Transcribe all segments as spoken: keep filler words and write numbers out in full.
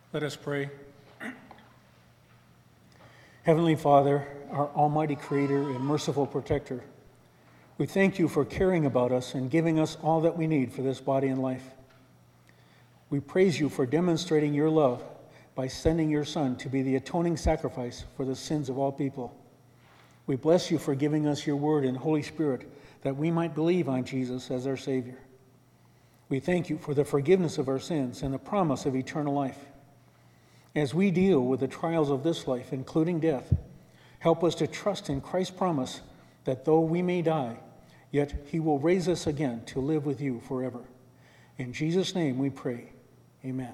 Let us pray. Heavenly Father, our almighty Creator and merciful Protector, we thank you for caring about us and giving us all that we need for this body and life. We praise you for demonstrating your love by sending your Son to be the atoning sacrifice for the sins of all people. We bless you for giving us your word and Holy Spirit that we might believe on Jesus as our Savior. We thank you for the forgiveness of our sins and the promise of eternal life. As we deal with the trials of this life, including death, help us to trust in Christ's promise that though we may die, yet he will raise us again to live with you forever. In Jesus' name we pray. Amen.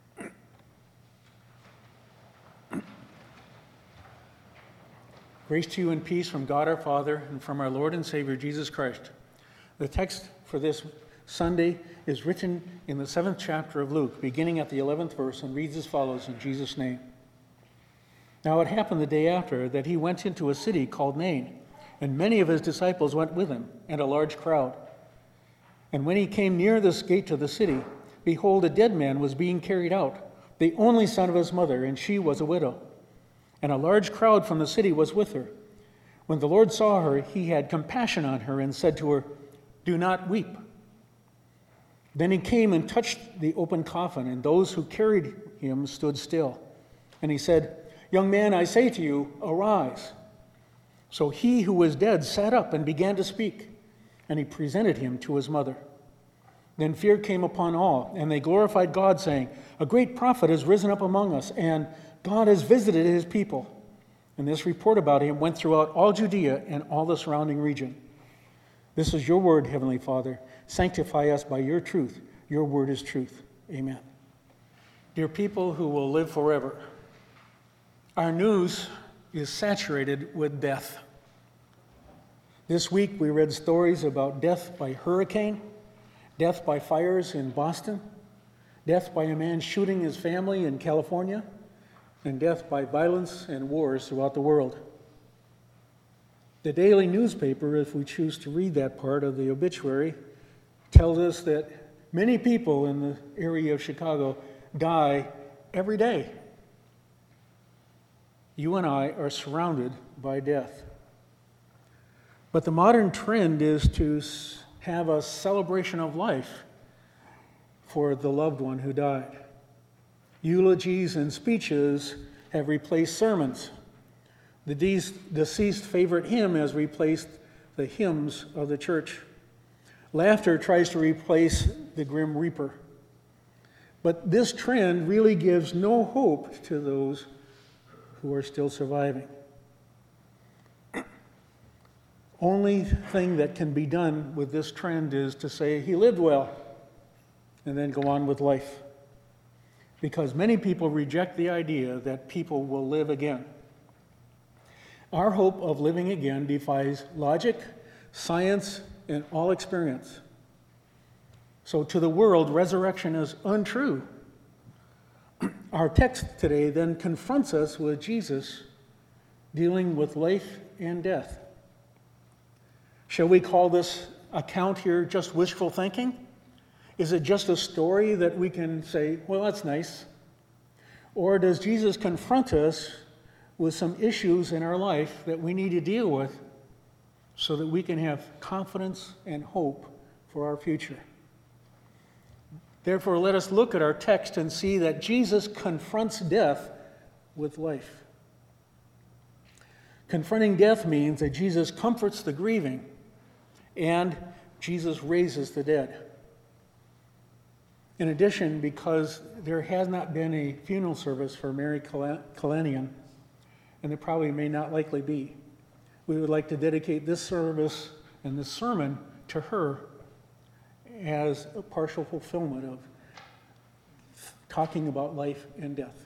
Grace to you and peace from God our Father and from our Lord and Savior Jesus Christ. The text for this Sunday is written in the seventh chapter of Luke, beginning at the eleventh verse, and reads as follows in Jesus' name. Now it happened the day after that he went into a city called Nain, and many of his disciples went with him, and a large crowd. And when he came near this gate to the city, behold, a dead man was being carried out, the only son of his mother, and she was a widow. And a large crowd from the city was with her. When the Lord saw her, he had compassion on her and said to her, "Do not weep." Then he came and touched the open coffin, and those who carried him stood still. And he said, "Young man, I say to you, arise." So he who was dead sat up and began to speak, and he presented him to his mother. Then fear came upon all, and they glorified God, saying, "A great prophet has risen up among us, and God has visited his people." And this report about him went throughout all Judea and all the surrounding region. This is your word, Heavenly Father. Sanctify us by your truth. Your word is truth. Amen. Dear people who will live forever, our news is saturated with death. This week we read stories about death by hurricane, death by fires in Boston, death by a man shooting his family in California, and death by violence and wars throughout the world. The daily newspaper, if we choose to read that part of the obituary, tells us that many people in the area of Chicago die every day. You and I are surrounded by death. But the modern trend is to have a celebration of life for the loved one who died. Eulogies and speeches have replaced sermons. The deceased favorite hymn has replaced the hymns of the church. Laughter tries to replace the grim reaper. But this trend really gives no hope to those who are still surviving. Only thing that can be done with this trend is to say, "He lived well," and then go on with life. Because many people reject the idea that people will live again. Our hope of living again defies logic, science, and all experience. So to the world, resurrection is untrue. Our text today then confronts us with Jesus dealing with life and death. Shall we call this account here just wishful thinking? Is it just a story that we can say, well, that's nice? Or does Jesus confront us with some issues in our life that we need to deal with so that we can have confidence and hope for our future? Therefore, let us look at our text and see that Jesus confronts death with life. Confronting death means that Jesus comforts the grieving and Jesus raises the dead. In addition, because there has not been a funeral service for Mary Kalanian, and there probably may not likely be, we would like to dedicate this service and this sermon to her as a partial fulfillment of talking about life and death.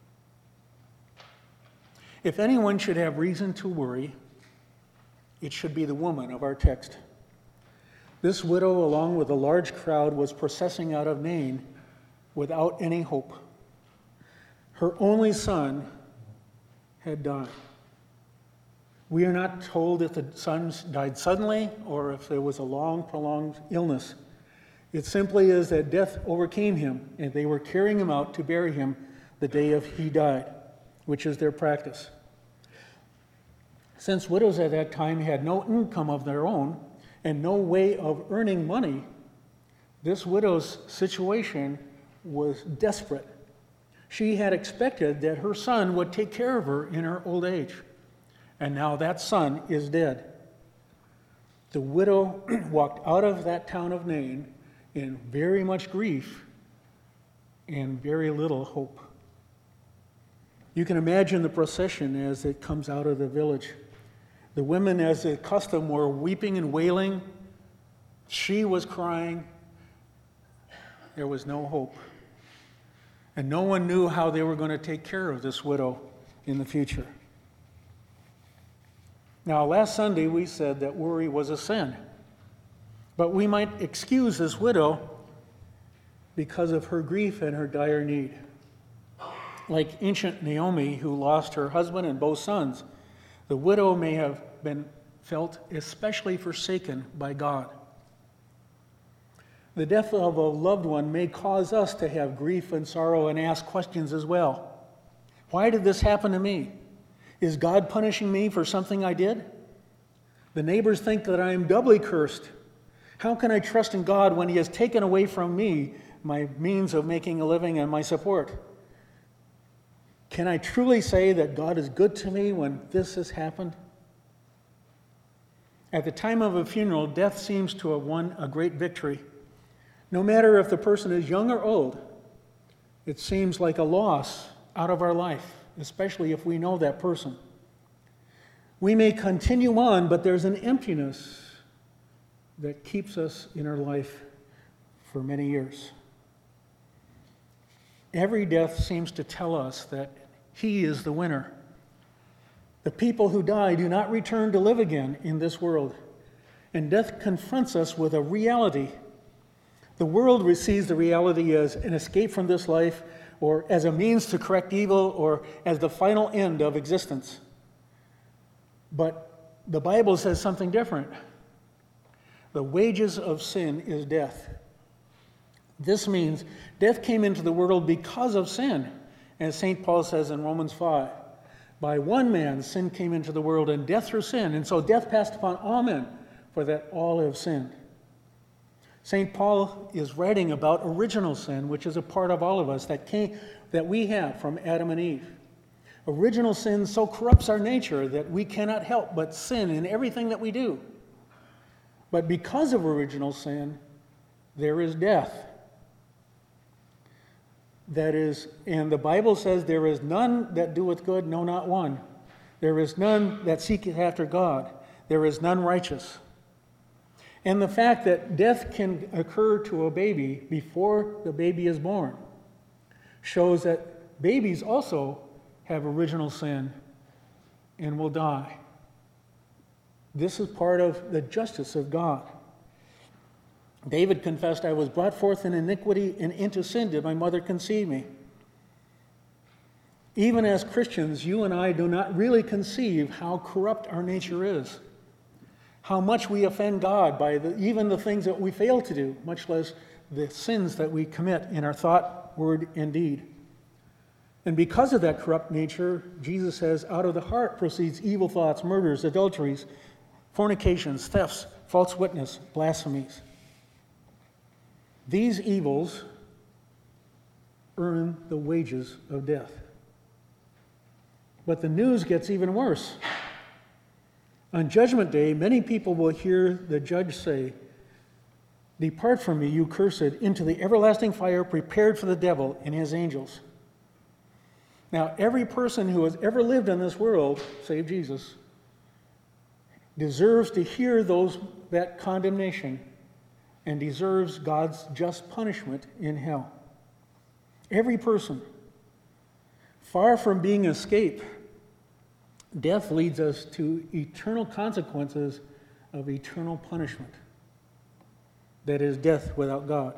If anyone should have reason to worry, it should be the woman of our text. This widow, along with a large crowd, was processing out of Nain without any hope. Her only son had died. We are not told if the son died suddenly or if there was a long, prolonged illness. It simply is that death overcame him, and they were carrying him out to bury him the day of he died, which is their practice. Since widows at that time had no income of their own and no way of earning money, this widow's situation was desperate. She had expected that her son would take care of her in her old age, and now that son is dead. The widow walked out of that town of Nain in very much grief and very little hope. You can imagine the procession as it comes out of the village. The women, as the custom, were weeping and wailing. She was crying. There was no hope. And no one knew how they were going to take care of this widow in the future. Now, last Sunday we said that worry was a sin. But we might excuse this widow because of her grief and her dire need. Like ancient Naomi, who lost her husband and both sons, the widow may have been felt especially forsaken by God. The death of a loved one may cause us to have grief and sorrow and ask questions as well. Why did this happen to me? Is God punishing me for something I did? The neighbors think that I am doubly cursed. How can I trust in God when He has taken away from me my means of making a living and my support? Can I truly say that God is good to me when this has happened? At the time of a funeral, death seems to have won a great victory. No matter if the person is young or old, it seems like a loss out of our life, especially if we know that person. We may continue on, but there's an emptiness that keeps us in our life for many years. Every death seems to tell us that He is the winner. The people who die do not return to live again in this world, and death confronts us with a reality. The world receives the reality as an escape from this life, or as a means to correct evil, or as the final end of existence. But the Bible says something different. The wages of sin is death. This means death came into the world because of sin, as Saint Paul says in Romans five. By one man sin came into the world, and death through sin, and so death passed upon all men, for that all have sinned. Saint Paul is writing about original sin, which is a part of all of us that came, that we have from Adam and Eve. Original sin so corrupts our nature that we cannot help but sin in everything that we do. But because of original sin, there is death. That is, and the Bible says, there is none that doeth good, no, not one. There is none that seeketh after God. There is none righteous. And the fact that death can occur to a baby before the baby is born shows that babies also have original sin and will die. This is part of the justice of God. David confessed, I was brought forth in iniquity, and into sin did my mother conceive me. Even as Christians, you and I do not really conceive how corrupt our nature is, how much we offend God by the, even the things that we fail to do, much less the sins that we commit in our thought, word, and deed. And because of that corrupt nature, Jesus says, out of the heart proceeds evil thoughts, murders, adulteries, fornications, thefts, false witness, blasphemies. These evils earn the wages of death. But the news gets even worse. On Judgment Day, many people will hear the judge say, depart from me, you cursed, into the everlasting fire prepared for the devil and his angels. Now, every person who has ever lived in this world, save Jesus, deserves to hear those that condemnation and deserves God's just punishment in hell. Every person. Far from being escape, death leads us to eternal consequences of eternal punishment. That is, death without God.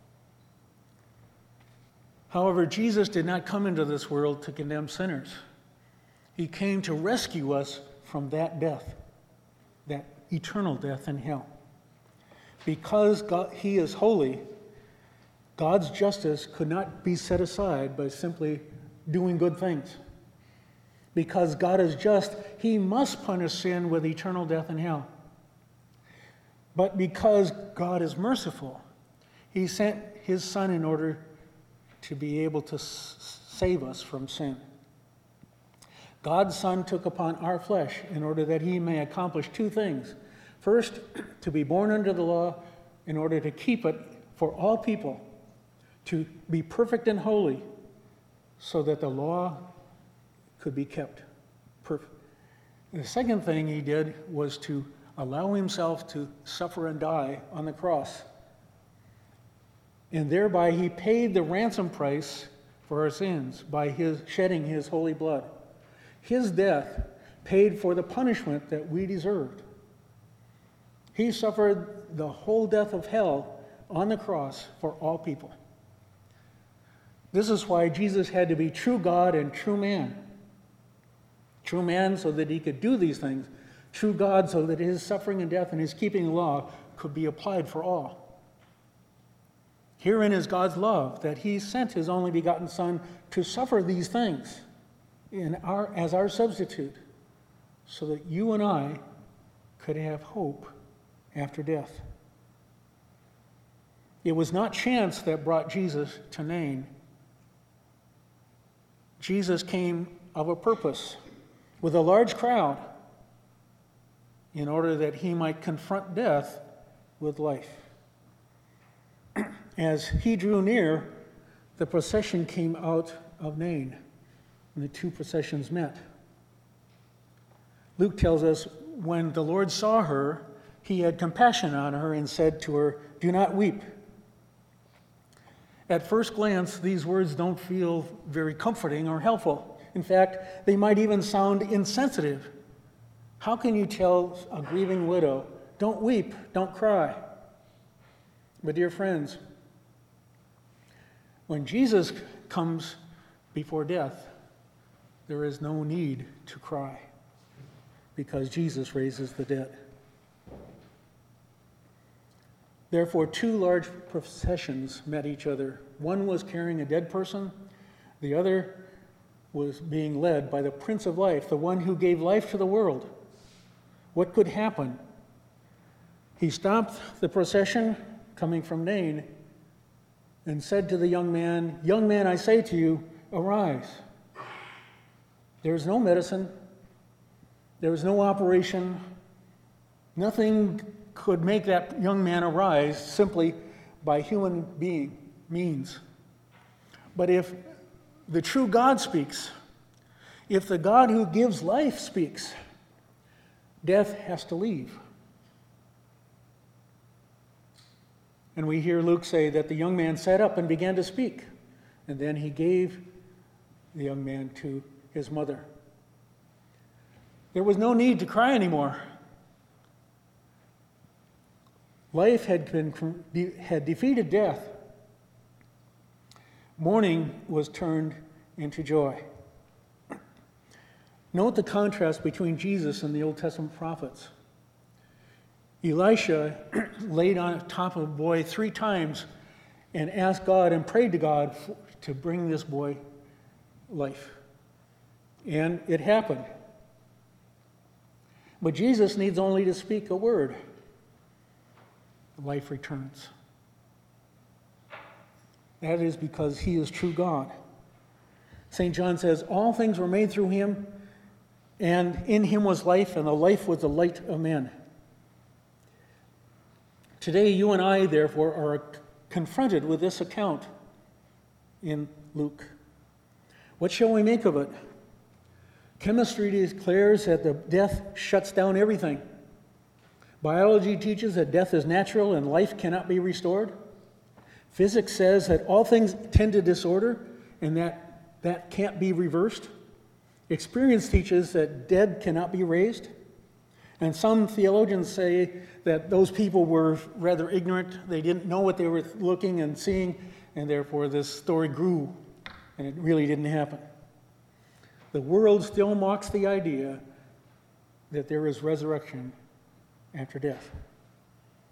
However, Jesus did not come into this world to condemn sinners. He came to rescue us from that death, that eternal death in hell. Because God, He is holy, God's justice could not be set aside by simply doing good things. Because God is just, he must punish sin with eternal death in hell. But because God is merciful, he sent his Son in order to be able to s- save us from sin. God's Son took upon our flesh in order that he may accomplish two things. First, to be born under the law in order to keep it for all people, to be perfect and holy, so that the law could be kept perfect. The second thing he did was to allow himself to suffer and die on the cross. And thereby he paid the ransom price for our sins by his shedding his holy blood. His death paid for the punishment that we deserved. He suffered the whole death of hell on the cross for all people. This is why Jesus had to be true God and true man. True man so that he could do these things. True God so that his suffering and death and his keeping the law could be applied for all. Herein is God's love, that he sent his only begotten Son to suffer these things in our, as our substitute, so that you and I could have hope after death. It was not chance that brought Jesus to Nain. Jesus came of a purpose, with a large crowd, in order that he might confront death with life. As he drew near, the procession came out of Nain, and the two processions met. Luke tells us, when the Lord saw her, he had compassion on her and said to her, "Do not weep." At first glance, these words don't feel very comforting or helpful. In fact, they might even sound insensitive. How can you tell a grieving widow, "Don't weep, don't cry"? But dear friends, when Jesus comes before death, there is no need to cry, because Jesus raises the dead. Therefore, two large processions met each other. One was carrying a dead person. The other was being led by the Prince of Life, the one who gave life to the world. What could happen? He stopped the procession coming from Nain and said to the young man, "Young man, I say to you, arise." There is no medicine. There was no operation. Nothing could make that young man arise simply by human being means. But if the true God speaks, if the God who gives life speaks, death has to leave. And we hear Luke say that the young man sat up and began to speak, and then he gave the young man to his mother. There was no need to cry anymore. Life had been had defeated death. Mourning was turned into joy. Note the contrast between Jesus and the Old Testament prophets. Elisha laid on top of a boy three times and asked God and prayed to God to bring this boy life. And it happened. But Jesus needs only to speak a word. Life returns. That is because he is true God. Saint John says, "All things were made through him, and in him was life, and the life was the light of men." Today, you and I, therefore, are confronted with this account in Luke. What shall we make of it? Chemistry declares that the death shuts down everything. Biology teaches that death is natural and life cannot be restored. Physics says that all things tend to disorder and that that can't be reversed. Experience teaches that dead cannot be raised. And some theologians say that those people were rather ignorant. They didn't know what they were looking and seeing, and therefore this story grew, and it really didn't happen. The world still mocks the idea that there is resurrection after death.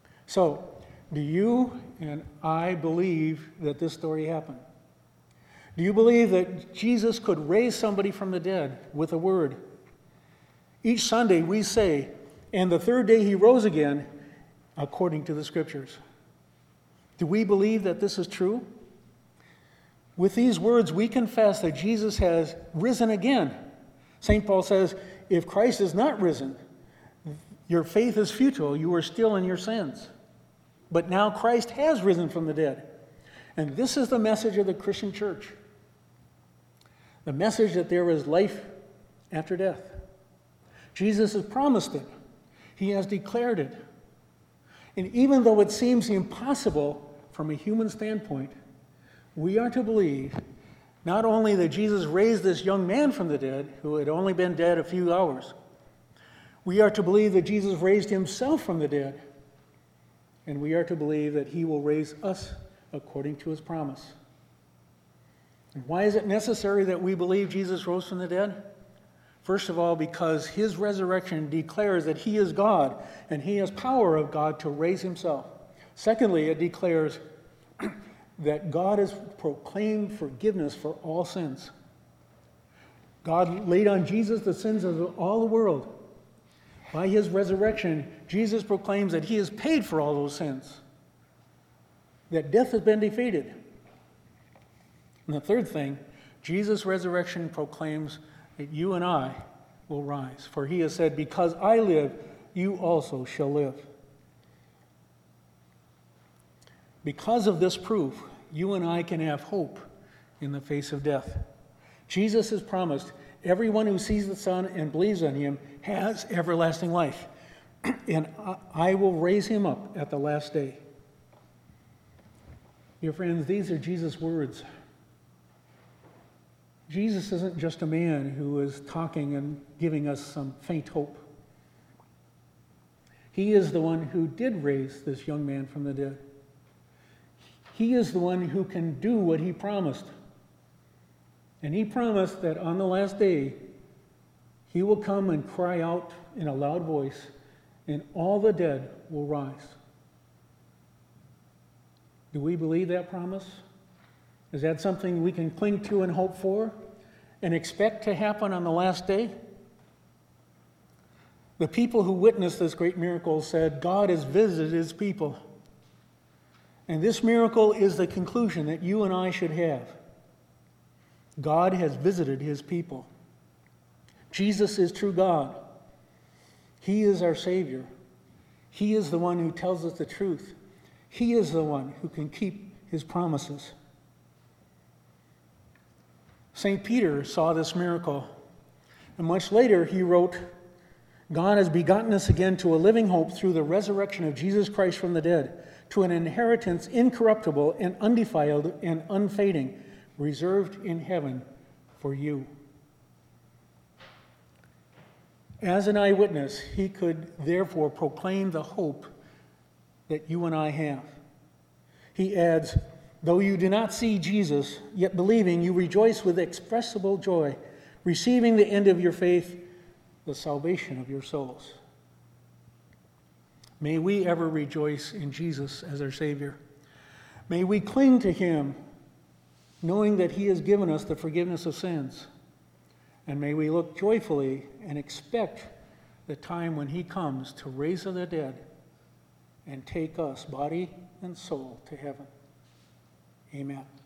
So, do you and I believe that this story happened? Do you believe that Jesus could raise somebody from the dead with a word? Each Sunday we say, and the third day he rose again, according to the Scriptures. Do we believe that this is true? With these words, we confess that Jesus has risen again. Saint Paul says, if Christ is not risen, your faith is futile. You are still in your sins. But now Christ has risen from the dead. And this is the message of the Christian church. The message that there is life after death. Jesus has promised it. He has declared it. And even though it seems impossible from a human standpoint, we are to believe not only that Jesus raised this young man from the dead, who had only been dead a few hours, we are to believe that Jesus raised himself from the dead, and we are to believe that he will raise us according to his promise. And why is it necessary that we believe Jesus rose from the dead? First of all, because his resurrection declares that he is God, and he has power of God to raise himself. Secondly, it declares that God has proclaimed forgiveness for all sins. God laid on Jesus the sins of all the world. By his resurrection, Jesus proclaims that he has paid for all those sins, that death has been defeated. And the third thing, Jesus' resurrection proclaims that you and I will rise. For he has said, because I live, you also shall live. Because of this proof, you and I can have hope in the face of death. Jesus has promised everyone who sees the Son and believes on him has everlasting life. And I will raise him up at the last day. Dear friends, these are Jesus' words. Jesus isn't just a man who is talking and giving us some faint hope. He is the one who did raise this young man from the dead. He is the one who can do what he promised. And he promised that on the last day, he will come and cry out in a loud voice, and all the dead will rise. Do we believe that promise? Is that something we can cling to and hope for and expect to happen on the last day? The people who witnessed this great miracle said, God has visited his people. And this miracle is the conclusion that you and I should have. God has visited his people. Jesus is true God. He is our Savior. He is the one who tells us the truth. He is the one who can keep his promises. Saint Peter saw this miracle, and much later he wrote, God has begotten us again to a living hope through the resurrection of Jesus Christ from the dead, to an inheritance incorruptible and undefiled and unfading, reserved in heaven for you. As an eyewitness, he could therefore proclaim the hope that you and I have. He adds, though you do not see Jesus, yet believing, you rejoice with inexpressible joy, receiving the end of your faith, the salvation of your souls. May we ever rejoice in Jesus as our Savior. May we cling to him, knowing that he has given us the forgiveness of sins. And may we look joyfully and expect the time when he comes to raise the dead and take us, body and soul, to heaven. Amen.